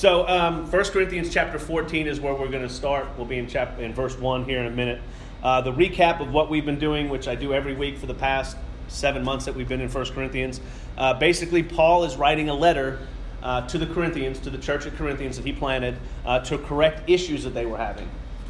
So 1 Corinthians chapter 14 is where we're going to start. We'll be in verse 1 here in a minute. The recap of what we've been doing, which I do every week for the past 7 months that we've been in 1 Corinthians. Basically, Paul is writing a letter to the Corinthians, to the church at Corinthians that he planted, to correct issues that they were having.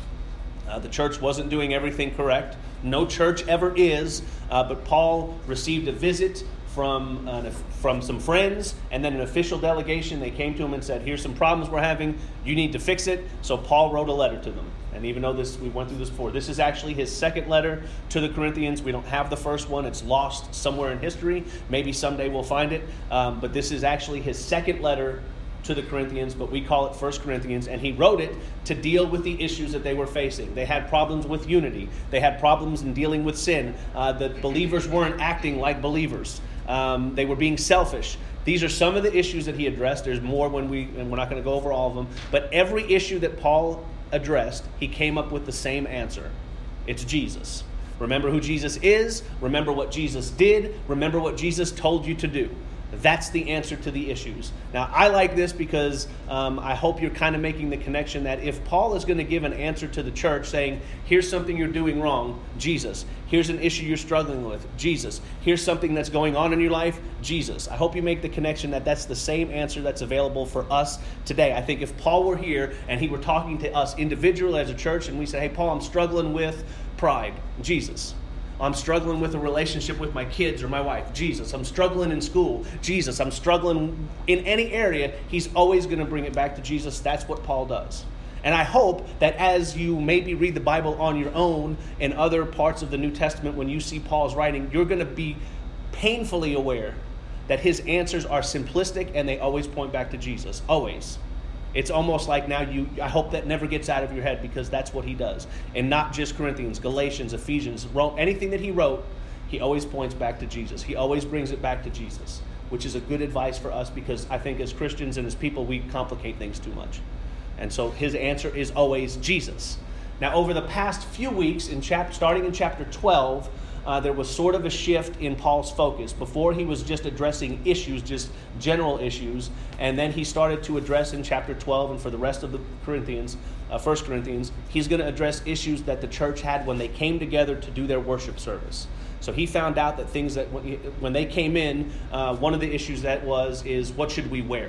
The church wasn't doing everything correct. No church ever is, but Paul received a visit from some friends and then an official delegation. They came to him and said, here's some problems we're having. You need to fix it. So Paul wrote a letter to them. And even though we went through this before, this is actually his second letter to the Corinthians. We don't have the first one. It's lost somewhere in history. Maybe someday we'll find it. But this is actually his second letter to the Corinthians, but we call it 1 Corinthians, and he wrote it to deal with the issues that they were facing. They had problems with unity. They had problems in dealing with sin. The believers weren't acting like believers. They were being selfish. These are some of the issues that he addressed. There's more and we're not going to go over all of them, but every issue that Paul addressed, he came up with the same answer. It's Jesus. Remember who Jesus is. Remember what Jesus did. Remember what Jesus told you to do. That's the answer to the issues. Now, I like this because I hope you're kind of making the connection that if Paul is going to give an answer to the church saying, here's something you're doing wrong, Jesus. Here's an issue you're struggling with, Jesus. Here's something that's going on in your life, Jesus. I hope you make the connection that that's the same answer that's available for us today. I think if Paul were here and he were talking to us individually as a church and we said, hey, Paul, I'm struggling with pride, Jesus. I'm struggling with a relationship with my kids or my wife, Jesus. I'm struggling in school, Jesus. I'm struggling in any area. He's always going to bring it back to Jesus. That's what Paul does. And I hope that as you maybe read the Bible on your own and other parts of the New Testament, when you see Paul's writing, you're going to be painfully aware that his answers are simplistic and they always point back to Jesus. Always. It's almost like now I hope that never gets out of your head because that's what he does. And not just Corinthians, Galatians, Ephesians, Rome, anything that he wrote, he always points back to Jesus. He always brings it back to Jesus, which is a good advice for us because I think as Christians and as people, we complicate things too much. And so his answer is always Jesus. Now, over the past few weeks, starting in chapter 12, there was sort of a shift in Paul's focus. Before he was just addressing issues, just general issues, and then he started to address in chapter 12 and for the rest of the Corinthians, 1 Corinthians, he's going to address issues that the church had when they came together to do their worship service. So he found out that things that when they came in, one of the issues is what should we wear?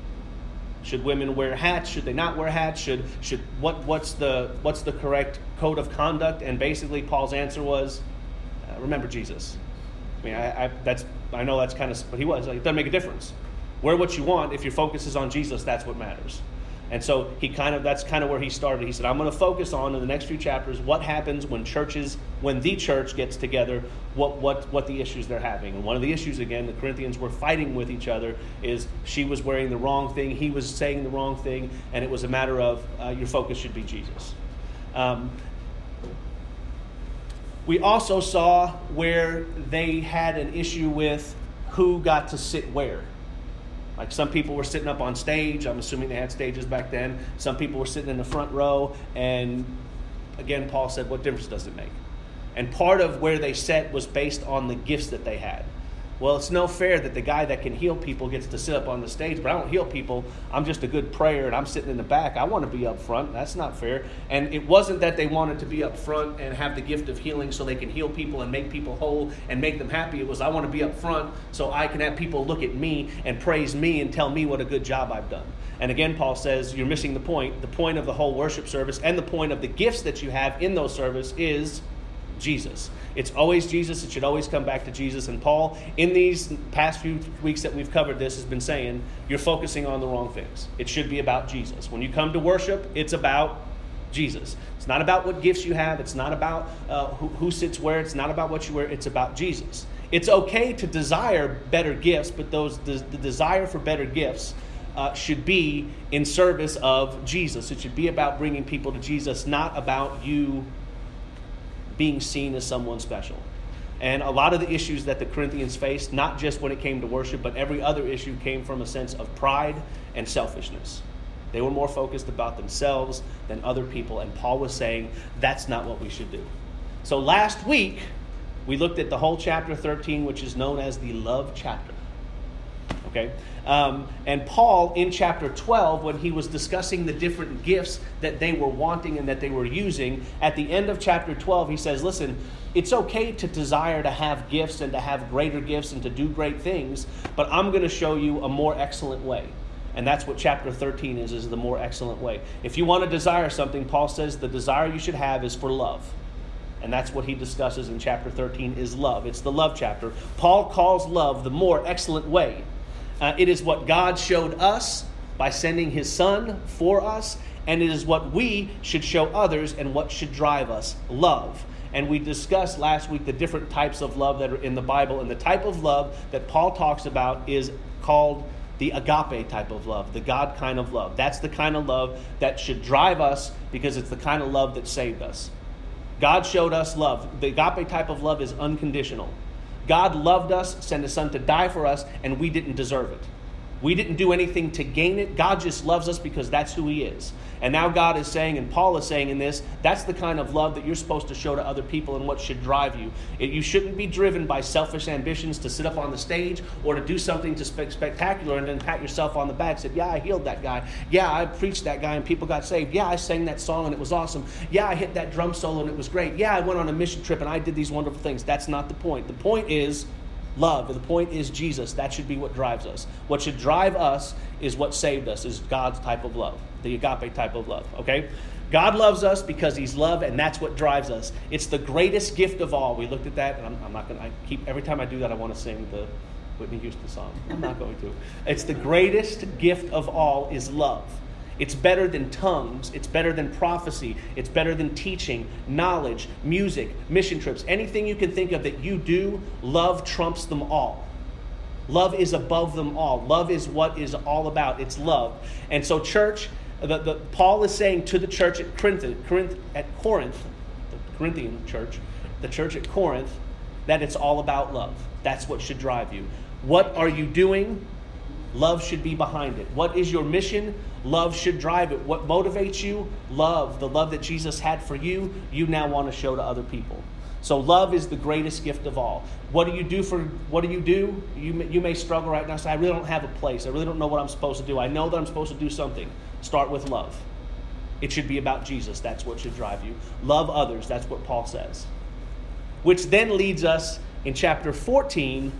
Should women wear hats? Should they not wear hats? What's the correct code of conduct? And basically Paul's answer was, remember Jesus. I mean, I know that's kind of, but he was like, it doesn't make a difference. Wear what you want. If your focus is on Jesus, that's what matters. And so that's kind of where he started. He said, I'm going to focus on in the next few chapters what happens when the church gets together, what the issues they're having. And one of the issues, again, the Corinthians were fighting with each other is she was wearing the wrong thing, he was saying the wrong thing, and it was a matter of your focus should be Jesus. We also saw where they had an issue with who got to sit where. Like some people were sitting up on stage. I'm assuming they had stages back then. Some people were sitting in the front row. And again, Paul said, what difference does it make? And part of where they sat was based on the gifts that they had. Well, it's no fair that the guy that can heal people gets to sit up on the stage, but I don't heal people. I'm just a good prayer, and I'm sitting in the back. I want to be up front. That's not fair. And it wasn't that they wanted to be up front and have the gift of healing so they can heal people and make people whole and make them happy. It was, I want to be up front so I can have people look at me and praise me and tell me what a good job I've done. And again, Paul says, you're missing the point. The point of the whole worship service and the point of the gifts that you have in those service is Jesus. It's always Jesus. It should always come back to Jesus. And Paul, in these past few weeks that we've covered this, has been saying, you're focusing on the wrong things. It should be about Jesus. When you come to worship, it's about Jesus. It's not about what gifts you have. It's not about who sits where. It's not about what you wear. It's about Jesus. It's okay to desire better gifts, but the desire for better gifts should be in service of Jesus. It should be about bringing people to Jesus, not about you being seen as someone special. And a lot of the issues that the Corinthians faced, not just when it came to worship, but every other issue came from a sense of pride and selfishness. They were more focused about themselves than other people, and Paul was saying that's not what we should do. So last week, we looked at the whole chapter 13, which is known as the love chapter. Okay? And Paul, in chapter 12, when he was discussing the different gifts that they were wanting and that they were using, at the end of chapter 12, he says, listen, it's okay to desire to have gifts and to have greater gifts and to do great things, but I'm going to show you a more excellent way. And that's what chapter 13 is the more excellent way. If you want to desire something, Paul says the desire you should have is for love. And that's what he discusses in chapter 13 is love. It's the love chapter. Paul calls love the more excellent way. It is what God showed us by sending his Son for us, and it is what we should show others and what should drive us, love. And we discussed last week the different types of love that are in the Bible, and the type of love that Paul talks about is called the agape type of love, the God kind of love. That's the kind of love that should drive us because it's the kind of love that saved us. God showed us love. The agape type of love is unconditional. God loved us, sent his Son to die for us, and we didn't deserve it. We didn't do anything to gain it. God just loves us because that's who he is. And now God is saying, and Paul is saying in this, that's the kind of love that you're supposed to show to other people and what should drive you. You shouldn't be driven by selfish ambitions to sit up on the stage or to do something spectacular and then pat yourself on the back and say, yeah, I healed that guy. Yeah, I preached that guy and people got saved. Yeah, I sang that song and it was awesome. Yeah, I hit that drum solo and it was great. Yeah, I went on a mission trip and I did these wonderful things. That's not the point. The point is love. The point is Jesus. That should be what drives us. What should drive us is what saved us, is God's type of love, the agape type of love, okay? God loves us because he's love, and that's what drives us. It's the greatest gift of all. We looked at that, and I'm not going to, every time I do that, I want to sing the Whitney Houston song. I'm not going to. It's the greatest gift of all is love. It's better than tongues. It's better than prophecy. It's better than teaching, knowledge, music, mission trips. Anything you can think of that you do, love trumps them all. Love is above them all. Love is what is all about. It's love. And so church, Paul is saying to the church at Corinth, the Corinthian church, the church at Corinth, that it's all about love. That's what should drive you. What are you doing? Love should be behind it. What is your mission? Love should drive it. What motivates you? Love. The love that Jesus had for you, you now want to show to other people. So love is the greatest gift of all. What do you do? You may struggle right now and say, I really don't have a place. I really don't know what I'm supposed to do. I know that I'm supposed to do something. Start with love. It should be about Jesus. That's what should drive you. Love others. That's what Paul says. Which then leads us in chapter 14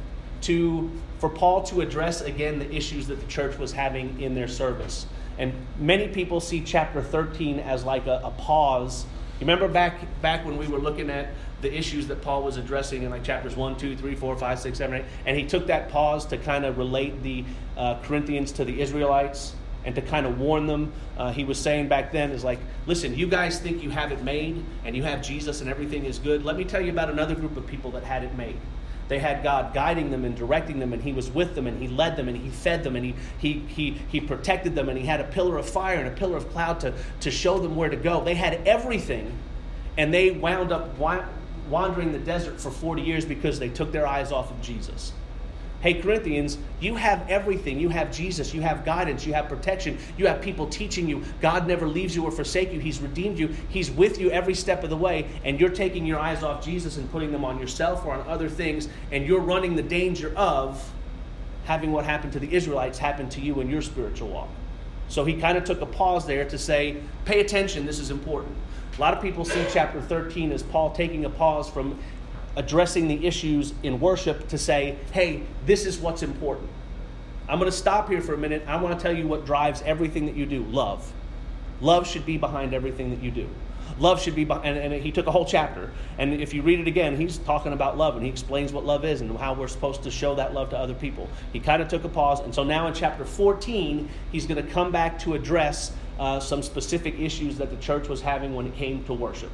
for Paul to address again the issues that the church was having in their service. And many people see chapter 13 as like a pause. You remember back when we were looking at the issues that Paul was addressing in like chapters 1, 2, 3, 4, 5, 6, 7, 8, and he took that pause to kind of relate the Corinthians to the Israelites and to kind of warn them. He was saying back then is like, listen, you guys think you have it made and you have Jesus and everything is good. Let me tell you about another group of people that had it made. They had God guiding them and directing them, and he was with them, and he led them, and he fed them, and he protected them, and he had a pillar of fire and a pillar of cloud to show them where to go. They had everything, and they wound up wandering the desert for 40 years because they took their eyes off of Jesus. Hey, Corinthians, you have everything. You have Jesus. You have guidance. You have protection. You have people teaching you. God never leaves you or forsakes you. He's redeemed you. He's with you every step of the way. And you're taking your eyes off Jesus and putting them on yourself or on other things. And you're running the danger of having what happened to the Israelites happen to you in your spiritual walk. So he kind of took a pause there to say, pay attention. This is important. A lot of people see chapter 13 as Paul taking a pause from addressing the issues in worship to say, hey, this is what's important. I'm going to stop here for a minute. I want to tell you what drives everything that you do. Love. Love should be behind everything that you do. Love should be behind, and he took a whole chapter. And if you read it again, he's talking about love, and he explains what love is and how we're supposed to show that love to other people. He kind of took a pause, and so now in chapter 14, he's going to come back to address some specific issues that the church was having when it came to worship.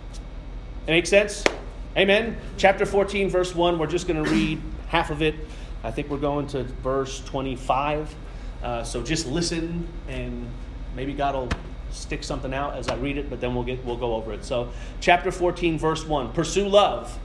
It makes sense? Amen. Chapter 14, verse 1, we're just going to read half of it. I think we're going to verse 25. So just listen, and maybe God will stick something out as I read it, but then we'll go over it. So chapter 14, verse 1, pursue love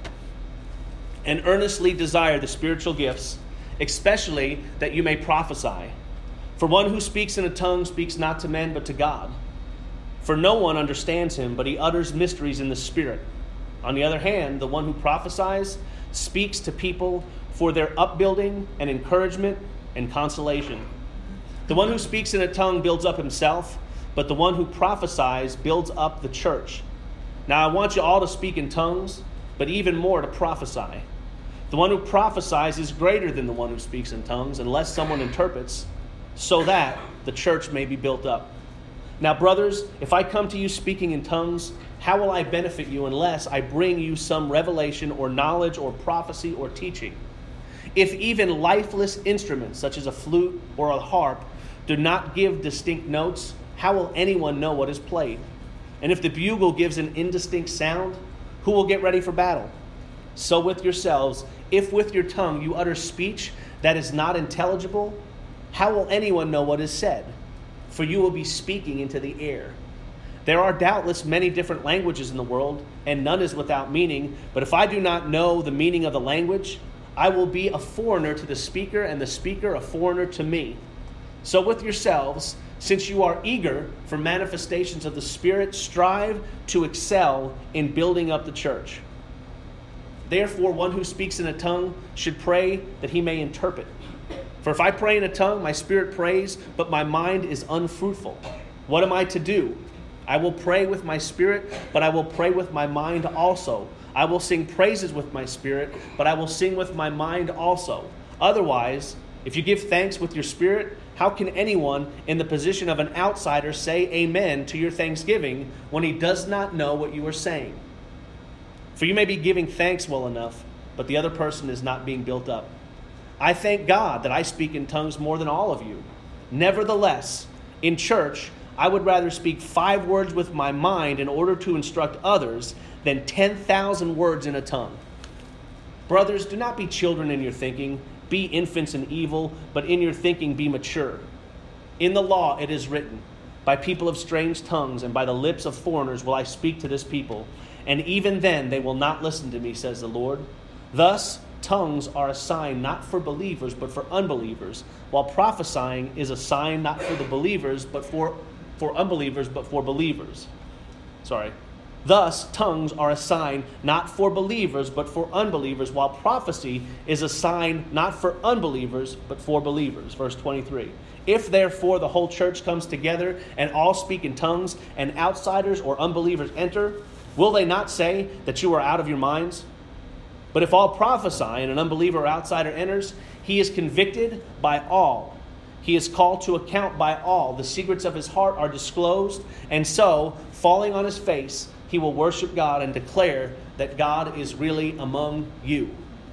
and earnestly desire the spiritual gifts, especially that you may prophesy. For one who speaks in a tongue speaks not to men but to God. For no one understands him, but he utters mysteries in the Spirit. On the other hand, the one who prophesies speaks to people for their upbuilding and encouragement and consolation. The one who speaks in a tongue builds up himself, but the one who prophesies builds up the church. Now I want you all to speak in tongues, but even more to prophesy. The one who prophesies is greater than the one who speaks in tongues, unless someone interprets, so that the church may be built up. Now, brothers, if I come to you speaking in tongues, how will I benefit you unless I bring you some revelation or knowledge or prophecy or teaching? If even lifeless instruments, such as a flute or a harp, do not give distinct notes, how will anyone know what is played? And if the bugle gives an indistinct sound, who will get ready for battle? So with yourselves, if with your tongue you utter speech that is not intelligible, how will anyone know what is said? For you will be speaking into the air. There are doubtless many different languages in the world, and none is without meaning. But if I do not know the meaning of the language, I will be a foreigner to the speaker, and the speaker a foreigner to me. So with yourselves, since you are eager for manifestations of the Spirit, strive to excel in building up the church. Therefore, one who speaks in a tongue should pray that he may interpret. For if I pray in a tongue, my spirit prays, but my mind is unfruitful. What am I to do? I will pray with my spirit, but I will pray with my mind also. I will sing praises with my spirit, but I will sing with my mind also. Otherwise, if you give thanks with your spirit, how can anyone in the position of an outsider say amen to your thanksgiving when he does not know what you are saying? For you may be giving thanks well enough, but the other person is not being built up. I thank God that I speak in tongues more than all of you. Nevertheless, in church, I would rather speak 5 words with my mind in order to instruct others than 10,000 words in a tongue. Brothers, do not be children in your thinking. Be infants in evil, but in your thinking be mature. In the law it is written, by people of strange tongues and by the lips of foreigners will I speak to this people. And even then they will not listen to me, says the Lord. Thus, tongues are a sign not for believers, but for unbelievers, while prophesying is a sign not for the believers, but for unbelievers, but for believers. Thus, tongues are a sign not for believers, but for unbelievers, while prophecy is a sign not for unbelievers, but for believers. Verse 23. If therefore the whole church comes together and all speak in tongues, and outsiders or unbelievers enter, will they not say that you are out of your minds? But if all prophesy and an unbeliever or outsider enters, he is convicted by all. He is called to account by all. The secrets of his heart are disclosed, and so, falling on his face, he will worship God and declare that God is really among you.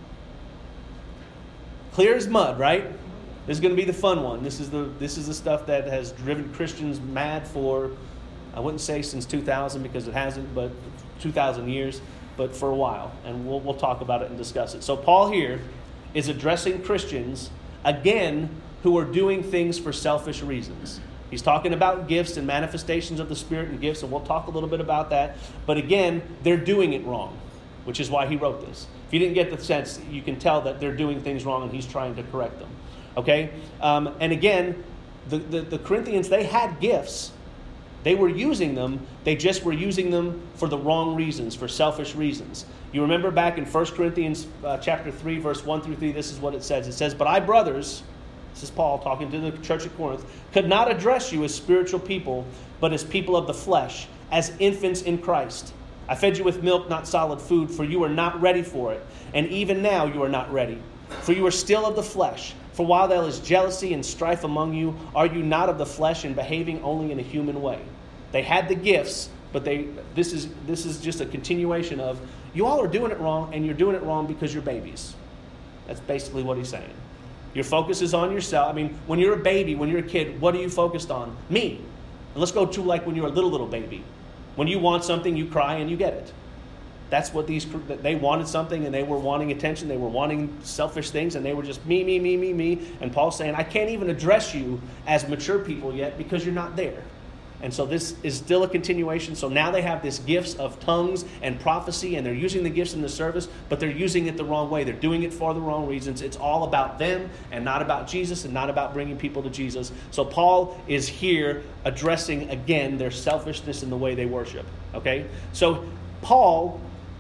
Clear as mud, right? This is going to be the fun one. This is the stuff that has driven Christians mad for, I wouldn't say since 2000 because it hasn't, but 2,000 years, but for a while. And we'll talk about it and discuss it. So Paul here is addressing Christians, again, who are doing things for selfish reasons. He's talking about gifts and manifestations of the Spirit and gifts, and we'll talk a little bit about that. But again, they're doing it wrong, which is why he wrote this. If you didn't get the sense, you can tell that they're doing things wrong and he's trying to correct them. Okay? And again, the Corinthians, they had gifts. They were using them. They just were using them for the wrong reasons, for selfish reasons. You remember back in 1 Corinthians chapter 3, verse 1 through 3, this is what it says. It says, "But I, brothers," this is Paul talking to the church at Corinth, "could not address you as spiritual people, but as people of the flesh, as infants in Christ. I fed you with milk, not solid food, for you were not ready for it. And even now you are not ready, for you are still of the flesh. For while there is jealousy and strife among you, are you not of the flesh and behaving only in a human way?" They had the gifts, but this is just a continuation of, you all are doing it wrong, and you're doing it wrong because you're babies. That's basically what he's saying. Your focus is on yourself. I mean, when you're a baby, when you're a kid, what are you focused on? Me. And let's go to like when you're a little baby. When you want something, you cry and you get it. That's what they wanted something and they were wanting attention. They were wanting selfish things and they were just me. And Paul's saying, I can't even address you as mature people yet because you're not there. And so this is still a continuation. So now they have this gifts of tongues and prophecy, and they're using the gifts in the service, but they're using it the wrong way. They're doing it for the wrong reasons. It's all about them and not about Jesus and not about bringing people to Jesus. So Paul is here addressing, again, their selfishness in the way they worship. Okay? So Paul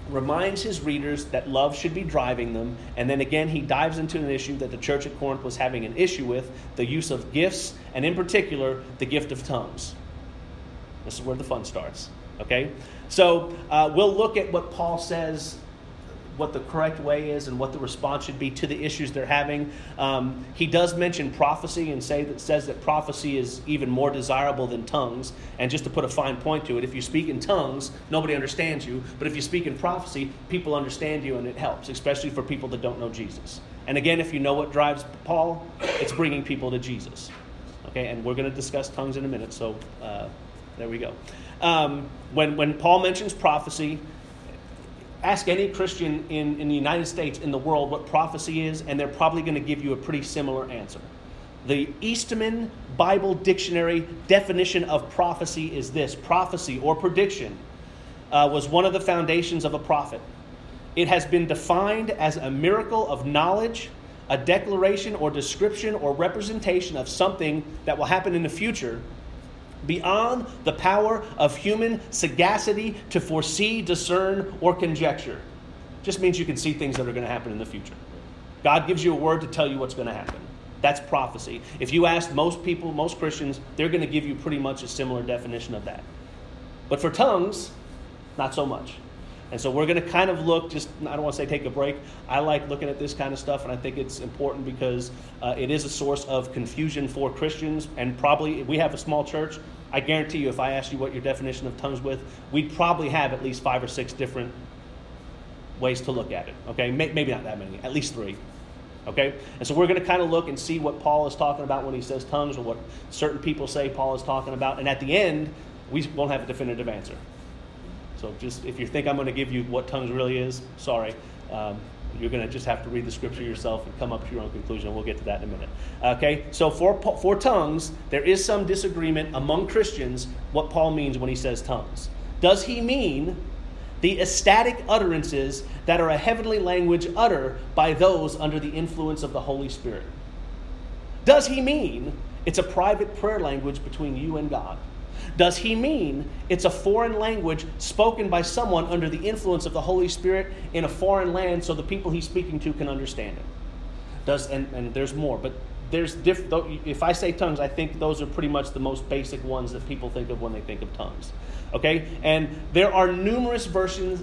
reminds his readers that love should be driving them, and then again he dives into an issue that the church at Corinth was having an issue with, the use of gifts, and in particular, the gift of tongues. This is where the fun starts, okay? So we'll look at what Paul says, what the correct way is, and what the response should be to the issues they're having. He does mention prophecy and says that prophecy is even more desirable than tongues. And just to put a fine point to it, if you speak in tongues, nobody understands you. But if you speak in prophecy, people understand you, and it helps, especially for people that don't know Jesus. And again, if you know what drives Paul, it's bringing people to Jesus. Okay, and we're going to discuss tongues in a minute, so there we go. When Paul mentions prophecy, ask any Christian in the United States, in the world, what prophecy is, and they're probably going to give you a pretty similar answer. The Eastman Bible Dictionary definition of prophecy is this: prophecy or prediction was one of the foundations of a prophet. It has been defined as a miracle of knowledge, a declaration or description or representation of something that will happen in the future, beyond the power of human sagacity to foresee, discern, or conjecture. Just means you can see things that are going to happen in the future. God gives you a word to tell you what's going to happen. That's prophecy. If you ask most people, most Christians, they're going to give you pretty much a similar definition of that. But for tongues, not so much. And so we're going to kind of look, I don't want to say take a break. I like looking at this kind of stuff, and I think it's important because it is a source of confusion for Christians. And probably, we have a small church. I guarantee you, if I asked you what your definition of tongues with, we'd probably have at least 5 or 6 different ways to look at it. Okay, maybe not that many, at least 3. Okay, and so we're going to kind of look and see what Paul is talking about when he says tongues, or what certain people say Paul is talking about. And at the end, we won't have a definitive answer. So just if you think I'm going to give you what tongues really is, sorry. You're going to just have to read the scripture yourself and come up to your own conclusion. We'll get to that in a minute. Okay, so for tongues, there is some disagreement among Christians what Paul means when he says tongues. Does he mean the ecstatic utterances that are a heavenly language uttered by those under the influence of the Holy Spirit? Does he mean it's a private prayer language between you and God? Does he mean it's a foreign language spoken by someone under the influence of the Holy Spirit in a foreign land so the people he's speaking to can understand it? And there's more, but if I say tongues, I think those are pretty much the most basic ones that people think of when they think of tongues. Okay? And there are numerous verses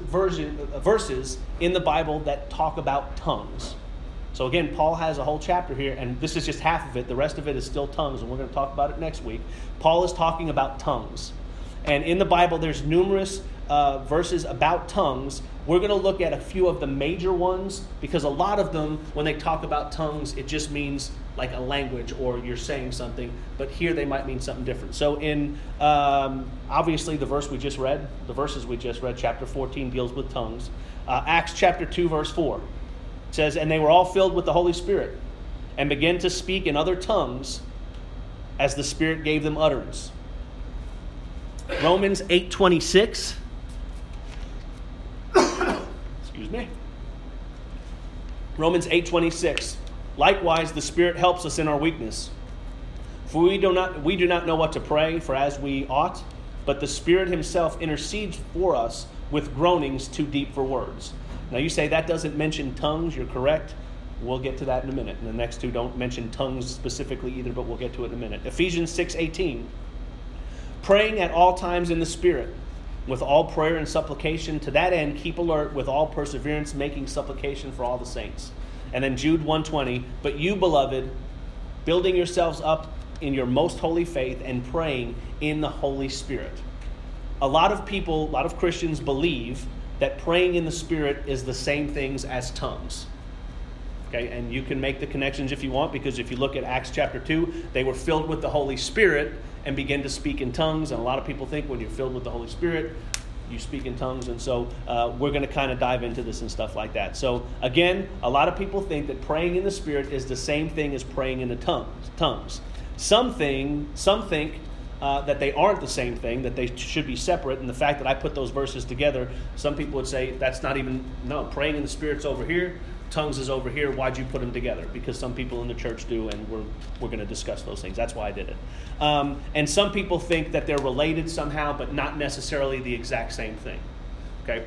in the Bible that talk about tongues. So again, Paul has a whole chapter here, and this is just half of it. The rest of it is still tongues, and we're going to talk about it next week. Paul is talking about tongues. And in the Bible, there's numerous verses about tongues. We're going to look at a few of the major ones, because a lot of them, when they talk about tongues, it just means like a language or you're saying something. But here they might mean something different. So in, obviously, the verses we just read, chapter 14 deals with tongues. Acts chapter 2, verse 4. Says, and they were all filled with the Holy Spirit and began to speak in other tongues as the Spirit gave them utterance. Romans 8:26. Excuse me. Romans 8:26. Likewise, the Spirit helps us in our weakness. For we do not know what to pray for as we ought, but the Spirit himself intercedes for us with groanings too deep for words. Now you say that doesn't mention tongues. You're correct. We'll get to that in a minute. And the next two don't mention tongues specifically either, but we'll get to it in a minute. Ephesians 6:18. Praying at all times in the Spirit, with all prayer and supplication. To that end, keep alert with all perseverance, making supplication for all the saints. And then Jude 1:20. But you, beloved, building yourselves up in your most holy faith and praying in the Holy Spirit. A lot of Christians believe that praying in the Spirit is the same things as tongues. Okay, and you can make the connections if you want, because if you look at Acts chapter 2, they were filled with the Holy Spirit and began to speak in tongues. And a lot of people think when you're filled with the Holy Spirit, you speak in tongues. And so we're going to kind of dive into this and stuff like that. So again, a lot of people think that praying in the Spirit is the same thing as praying in the tongues. Some think that they aren't the same thing, that they should be separate. And the fact that I put those verses together, some people would say that's not even, no, praying in the Spirit's over here, tongues is over here. Why'd you put them together? Because some people in the church do, and we're going to discuss those things. That's why I did it. And some people think that they're related somehow, but not necessarily the exact same thing. Okay.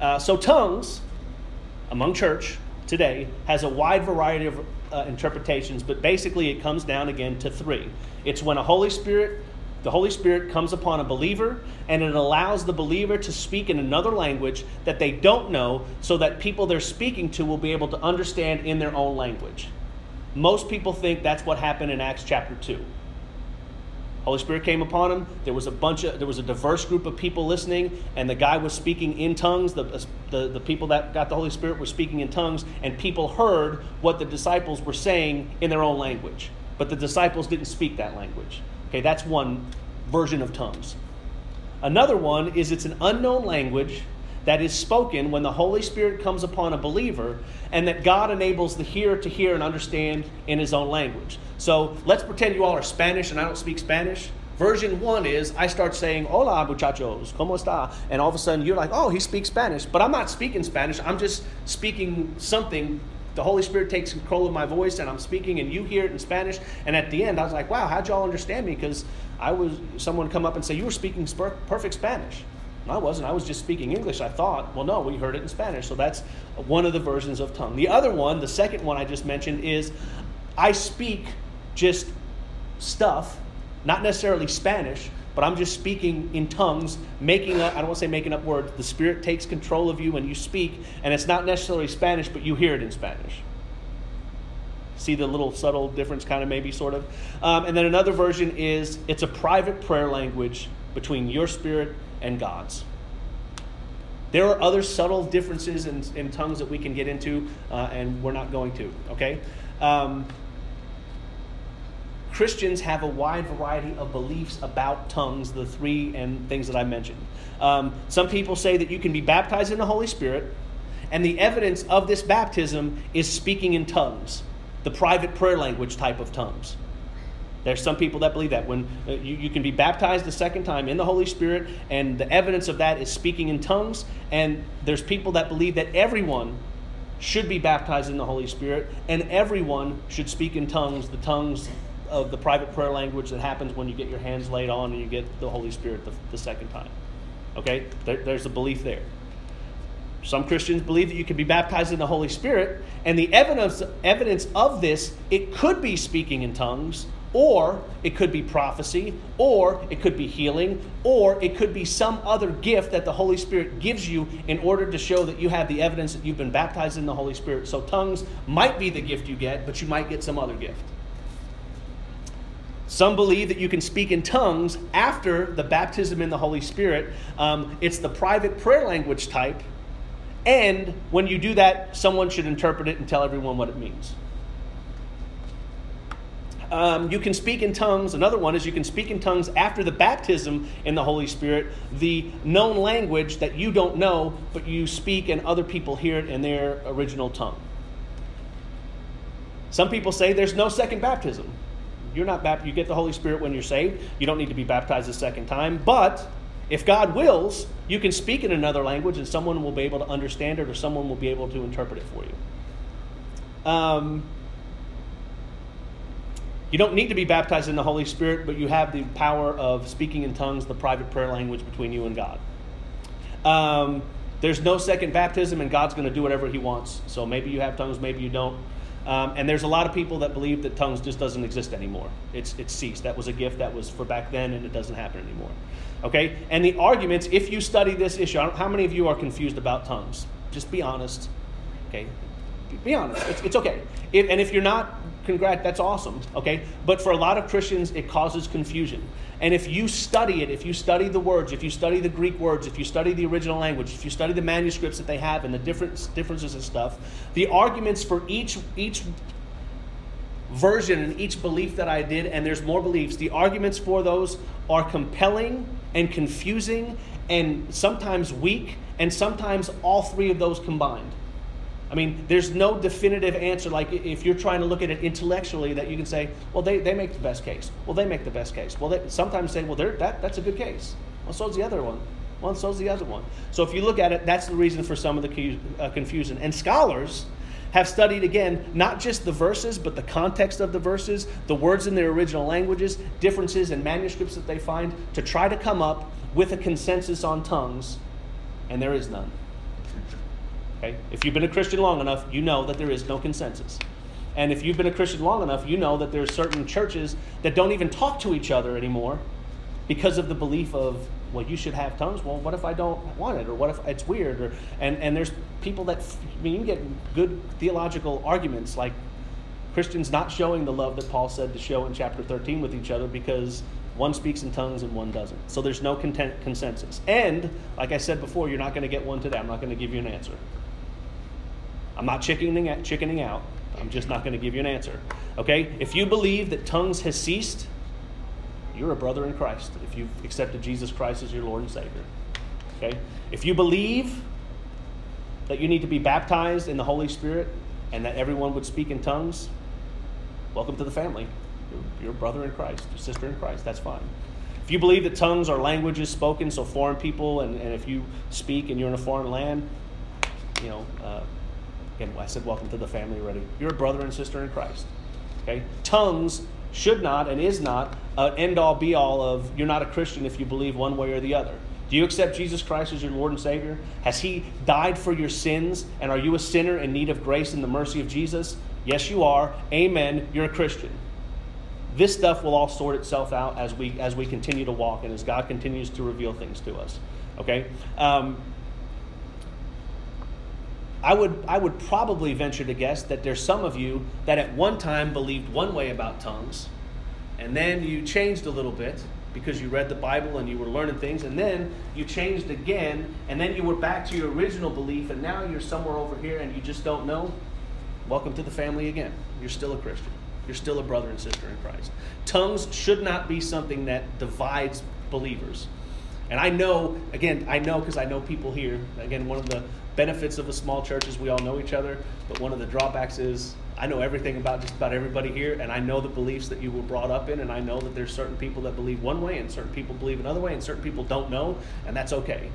So tongues, among church today, has a wide variety of interpretations, but basically it comes down again to three. It's when the Holy Spirit comes upon a believer, and it allows the believer to speak in another language that they don't know, so that people they're speaking to will be able to understand in their own language. Most people think that's what happened in Acts chapter 2. Holy Spirit came upon him. There was a diverse group of people listening, and the guy was speaking in tongues. The people that got the Holy Spirit were speaking in tongues, and people heard what the disciples were saying in their own language. But the disciples didn't speak that language. Okay, that's one version of tongues. Another one is it's an unknown language that is spoken when the Holy Spirit comes upon a believer, and that God enables the hearer to hear and understand in his own language. So let's pretend you all are Spanish and I don't speak Spanish. Version 1 is I start saying, "Hola muchachos, ¿cómo está?" And all of a sudden you're like, "Oh, he speaks Spanish." But I'm not speaking Spanish. I'm just speaking something. The Holy Spirit takes control of my voice and I'm speaking and you hear it in Spanish. And at the end I was like, "Wow, how'd y'all understand me?" Because someone come up and say, "You were speaking perfect Spanish." No, I wasn't. I was just speaking English, I thought. Well, no, we heard it in Spanish. So that's one of the versions of tongue. The other one, the second one I just mentioned, is I speak just stuff, not necessarily Spanish, but I'm just speaking in tongues, I don't want to say making up words. The Spirit takes control of you when you speak, and it's not necessarily Spanish, but you hear it in Spanish. See the little subtle difference, kind of, maybe, sort of? And then another version is it's a private prayer language between your spirit and God's. There are other subtle differences in tongues that we can get into, and we're not going to, okay? Christians have a wide variety of beliefs about tongues, the three and things that I mentioned. Some people say that you can be baptized in the Holy Spirit, and the evidence of this baptism is speaking in tongues, the private prayer language type of tongues. There's some people that believe that when you can be baptized the second time in the Holy Spirit, and the evidence of that is speaking in tongues. And there's people that believe that everyone should be baptized in the Holy Spirit, and everyone should speak in tongues, the tongues of the private prayer language that happens when you get your hands laid on and you get the Holy Spirit the second time. Okay? There's a belief there. Some Christians believe that you can be baptized in the Holy Spirit, and the evidence of this, it could be speaking in tongues, or it could be prophecy, or it could be healing, or it could be some other gift that the Holy Spirit gives you in order to show that you have the evidence that you've been baptized in the Holy Spirit. So tongues might be the gift you get, but you might get some other gift. Some believe that you can speak in tongues after the baptism in the Holy Spirit. It's the private prayer language type, and when you do that, someone should interpret it and tell everyone what it means. You can speak in tongues. Another one is you can speak in tongues after the baptism in the Holy Spirit, the known language that you don't know, but you speak and other people hear it in their original tongue. Some people say there's no second baptism. You get the Holy Spirit when you're saved. You don't need to be baptized a second time. But if God wills, you can speak in another language and someone will be able to understand it, or someone will be able to interpret it for you. You don't need to be baptized in the Holy Spirit, but you have the power of speaking in tongues, the private prayer language between you and God. There's no second baptism, and God's going to do whatever he wants. So maybe you have tongues, maybe you don't. And there's a lot of people that believe that tongues just doesn't exist anymore. It's ceased. That was a gift that was for back then, and it doesn't happen anymore. Okay? And the arguments, if you study this issue, how many of you are confused about tongues? Just be honest. Okay? Be honest. It's okay. And if you're not, congrats, that's awesome. Okay? But for a lot of Christians, it causes confusion. And if you study it, if you study the words, if you study the Greek words, if you study the original language, if you study the manuscripts that they have and the differences and stuff, the arguments for each version and each belief that I did, and there's more beliefs, the arguments for those are compelling and confusing and sometimes weak, and sometimes all three of those combined. I mean, there's no definitive answer. Like if you're trying to look at it intellectually, that you can say, well, they make the best case. Well, they make the best case. Well, they sometimes say, well, that's a good case. Well, so's the other one. Well, so's the other one. So if you look at it, that's the reason for some of the confusion. And scholars have studied, again, not just the verses, but the context of the verses, the words in their original languages, differences in manuscripts that they find, to try to come up with a consensus on tongues, and there is none. Okay? If you've been a Christian long enough, you know that there is no consensus. And if you've been a Christian long enough, you know that there's certain churches that don't even talk to each other anymore because of the belief of, well, you should have tongues. Well, what if I don't want it? Or what if it's weird? And there's people that, you can get good theological arguments like Christians not showing the love that Paul said to show in chapter 13 with each other because one speaks in tongues and one doesn't. So there's no consensus. And, like I said before, you're not going to get one today. I'm not going to give you an answer. I'm not chickening out. I'm just not going to give you an answer. Okay? If you believe that tongues has ceased, you're a brother in Christ if you've accepted Jesus Christ as your Lord and Savior. Okay? If you believe that you need to be baptized in the Holy Spirit and that everyone would speak in tongues, welcome to the family. You're a brother in Christ, your sister in Christ. That's fine. If you believe that tongues are languages spoken, so foreign people, and if you speak and you're in a foreign land, again, I said welcome to the family already. You're a brother and sister in Christ. Okay? Tongues should not and is not an end-all, be-all of you're not a Christian if you believe one way or the other. Do you accept Jesus Christ as your Lord and Savior? Has He died for your sins? And are you a sinner in need of grace and the mercy of Jesus? Yes, you are. Amen. You're a Christian. This stuff will all sort itself out as we continue to walk and as God continues to reveal things to us. Okay? I would probably venture to guess that there's some of you that at one time believed one way about tongues, and then you changed a little bit because you read the Bible and you were learning things, and then you changed again, and then you were back to your original belief, and now you're somewhere over here and you just don't know. Welcome to the family again. You're still a Christian. You're still a brother and sister in Christ. Tongues should not be something that divides believers. And I know because I know people here. Again, one of the benefits of a small church is we all know each other, but one of the drawbacks is I know everything about just about everybody here, and I know the beliefs that you were brought up in, and I know that there's certain people that believe one way and certain people believe another way and certain people don't know, and that's okay.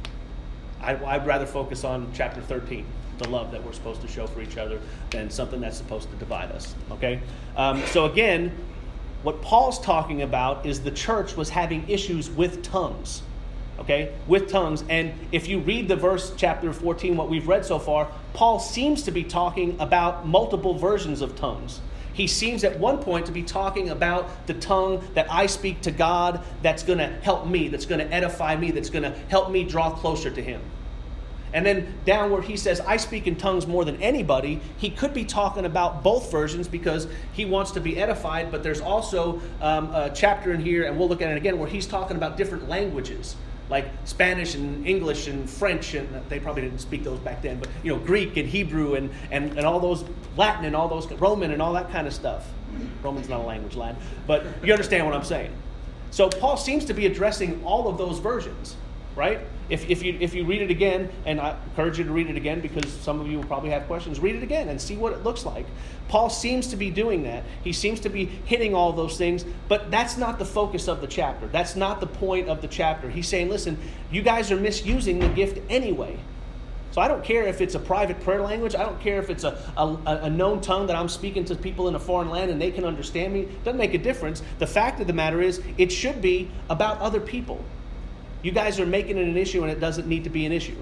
I'd rather focus on chapter 13, the love that we're supposed to show for each other, than something that's supposed to divide us, okay? So again, what Paul's talking about is the church was having issues with tongues. Okay, with tongues. And if you read the verse, chapter 14, what we've read so far, Paul seems to be talking about multiple versions of tongues. He seems at one point to be talking about the tongue that I speak to God that's going to help me, that's going to edify me, that's going to help me draw closer to Him. And then down where he says, I speak in tongues more than anybody, he could be talking about both versions because he wants to be edified, but there's also a chapter in here, and we'll look at it again, where he's talking about different languages. Like Spanish and English and French, and they probably didn't speak those back then, but Greek and Hebrew and all those, Latin and all those, Roman and all that kind of stuff. Roman's not a language, Latin, but you understand what I'm saying. So Paul seems to be addressing all of those versions, right? If you read it again, and I encourage you to read it again because some of you will probably have questions, read it again and see what it looks like. Paul seems to be doing that. He seems to be hitting all those things, but that's not the focus of the chapter. That's not the point of the chapter. He's saying, listen, you guys are misusing the gift anyway. So I don't care if it's a private prayer language. I don't care if it's a known tongue that I'm speaking to people in a foreign land and they can understand me. It doesn't make a difference. The fact of the matter is it should be about other people. You guys are making it an issue, and it doesn't need to be an issue.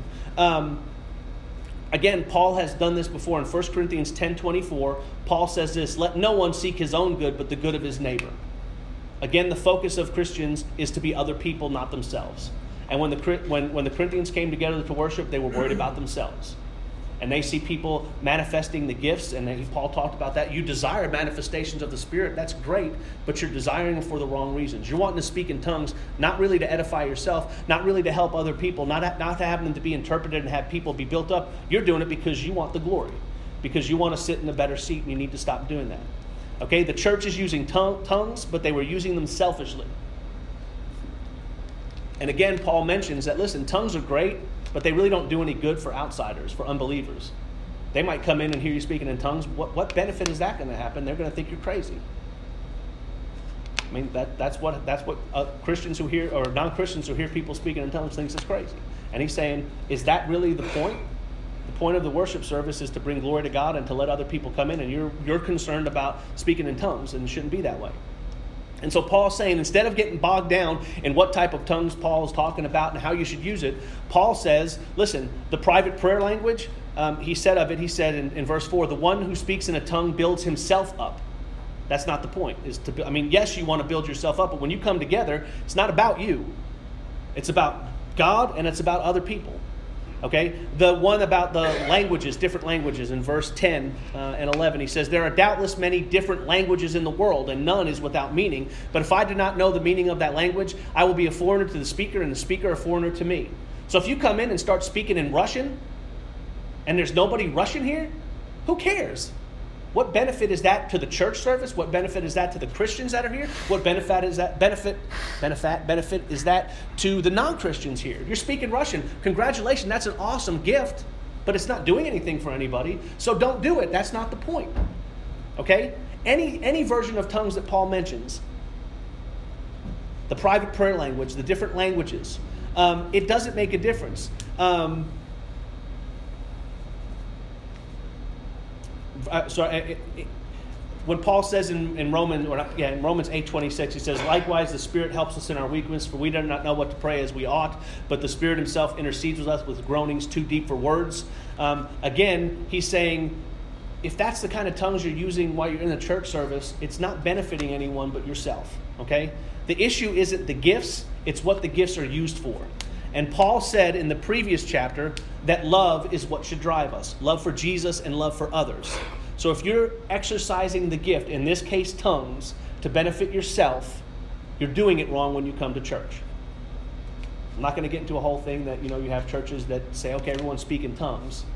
Again, Paul has done this before. In 1 Corinthians 10:24, Paul says this, let no one seek his own good, but the good of his neighbor. Again, the focus of Christians is to be other people, not themselves. And when the Corinthians came together to worship, they were worried about themselves. And they see people manifesting the gifts, and Paul talked about that. You desire manifestations of the Spirit, that's great, but you're desiring them for the wrong reasons. You're wanting to speak in tongues, not really to edify yourself, not really to help other people, not to have them to be interpreted and have people be built up. You're doing it because you want the glory, because you want to sit in a better seat, and you need to stop doing that. Okay, the church is using tongues, but they were using them selfishly. And again, Paul mentions that, listen, tongues are great, but they really don't do any good for outsiders, for unbelievers. They might come in and hear you speaking in tongues. What benefit is that going to happen? They're going to think you're crazy. I mean, that's what Christians who hear, or non-Christians who hear people speaking in tongues thinks is crazy. And he's saying, is that really the point? The point of the worship service is to bring glory to God and to let other people come in, and you're concerned about speaking in tongues, and it shouldn't be that way. And so Paul's saying, instead of getting bogged down in what type of tongues Paul is talking about and how you should use it, Paul says, listen, the private prayer language, he said in verse 4, the one who speaks in a tongue builds himself up. That's not the point. Yes, you want to build yourself up, but when you come together, it's not about you. It's about God and it's about other people. Okay? The one about the languages, different languages, in verse 10 and 11, he says, there are doubtless many different languages in the world, and none is without meaning. But if I do not know the meaning of that language, I will be a foreigner to the speaker, and the speaker a foreigner to me. So if you come in and start speaking in Russian, and there's nobody Russian here, who cares? What benefit is that to the church service? What benefit is that to the Christians that are here? What benefit is that to the non-Christians here? You're speaking Russian. Congratulations, that's an awesome gift, but it's not doing anything for anybody. So don't do it. That's not the point. Okay? Any version of tongues that Paul mentions, the private prayer language, the different languages, it doesn't make a difference. When Paul says in Romans 8:26, he says, likewise the Spirit helps us in our weakness, for we do not know what to pray as we ought, but the Spirit himself intercedes with us with groanings too deep for words. Again, he's saying, if that's the kind of tongues you're using while you're in the church service, it's not benefiting anyone but yourself. Okay? The issue isn't the gifts, it's what the gifts are used for. And Paul said in the previous chapter that love is what should drive us. Love for Jesus and love for others. So if you're exercising the gift, in this case tongues, to benefit yourself, you're doing it wrong when you come to church. I'm not going to get into a whole thing that, you have churches that say, okay, everyone speak in tongues.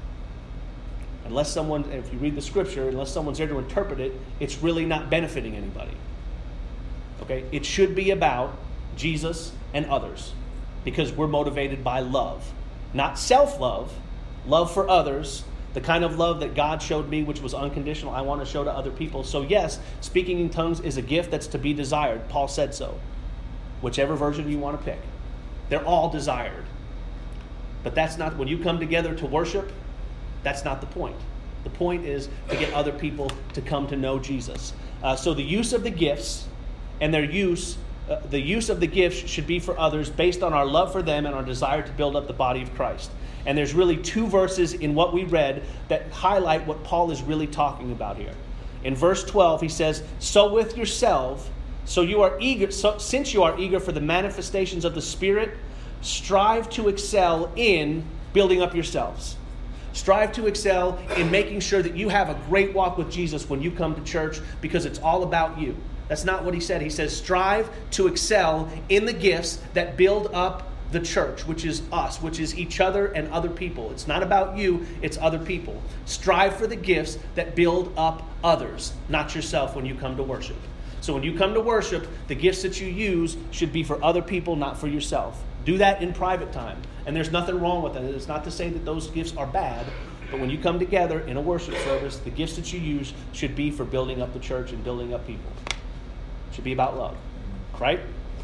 If you read the scripture, unless someone's there to interpret it, it's really not benefiting anybody. Okay? It should be about Jesus and others. Because we're motivated by love. Not self-love, love for others, the kind of love that God showed me, which was unconditional, I want to show to other people. So yes, speaking in tongues is a gift that's to be desired. Paul said so. Whichever version you want to pick. They're all desired. But that's not, when you come together to worship, that's not the point. The point is to get other people to come to know Jesus. So the use of the gifts and the use of the gifts should be for others based on our love for them and our desire to build up the body of Christ. And there's really two verses in what we read that highlight what Paul is really talking about here. In verse 12, he says, so with yourself, since you are eager for the manifestations of the Spirit, strive to excel in building up yourselves. Strive to excel in making sure that you have a great walk with Jesus when you come to church, because it's all about you. That's not what he said. He says, strive to excel in the gifts that build up the church, which is us, which is each other and other people. It's not about you, it's other people. Strive for the gifts that build up others, not yourself when you come to worship. So when you come to worship, the gifts that you use should be for other people, not for yourself. Do that in private time. And there's nothing wrong with it. It's not to say that those gifts are bad, but when you come together in a worship service, the gifts that you use should be for building up the church and building up people. It should be about love, right?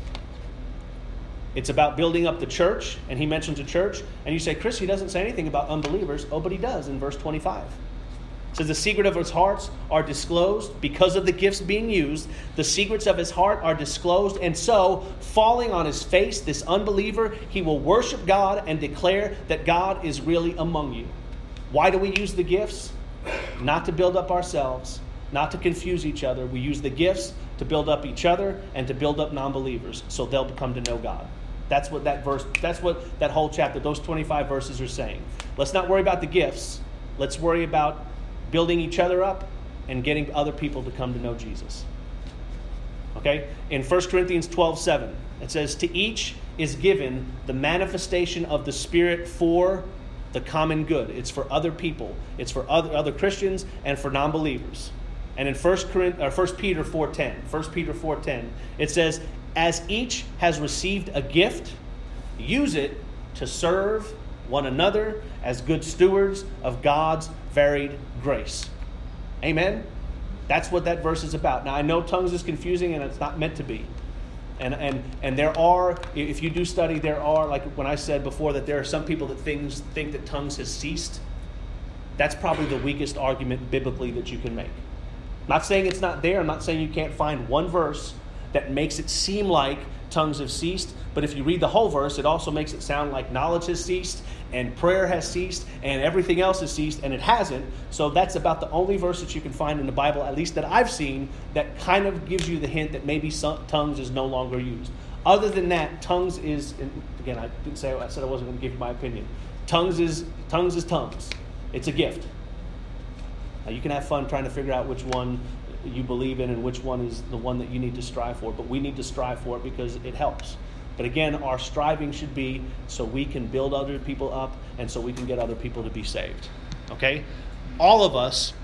It's about building up the church, and he mentions a church, and you say, Chris, he doesn't say anything about unbelievers. Oh, but he does in verse 25. It says, the secret of his hearts are disclosed because of the gifts being used. The secrets of his heart are disclosed, and so, falling on his face, this unbeliever, he will worship God and declare that God is really among you. Why do we use the gifts? Not to build up ourselves, not to confuse each other. We use the gifts to build up each other and to build up non-believers so they'll come to know God. That's what that whole chapter, those 25 verses are saying. Let's not worry about the gifts. Let's worry about building each other up and getting other people to come to know Jesus. Okay? In 1 Corinthians 12:7, it says, to each is given the manifestation of the Spirit for the common good. It's for other people. It's for other Christians and for non-believers. And in 1 Peter 4:10, it says, as each has received a gift, use it to serve one another as good stewards of God's varied grace. Amen? That's what that verse is about. Now, I know tongues is confusing, and it's not meant to be. And there are, if you do study, there are, like when I said before, that there are some people that think that tongues has ceased. That's probably the weakest argument biblically that you can make. I'm not saying it's not there. I'm not saying you can't find one verse that makes it seem like tongues have ceased. But if you read the whole verse, it also makes it sound like knowledge has ceased and prayer has ceased and everything else has ceased, and it hasn't. So that's about the only verse that you can find in the Bible, at least that I've seen, that kind of gives you the hint that maybe tongues is no longer used. Other than that, tongues is, and again, I said I wasn't going to give you my opinion. Tongues is tongues. It's a gift. Now, you can have fun trying to figure out which one you believe in and which one is the one that you need to strive for, but we need to strive for it because it helps. But again, our striving should be so we can build other people up and so we can get other people to be saved. Okay? All of us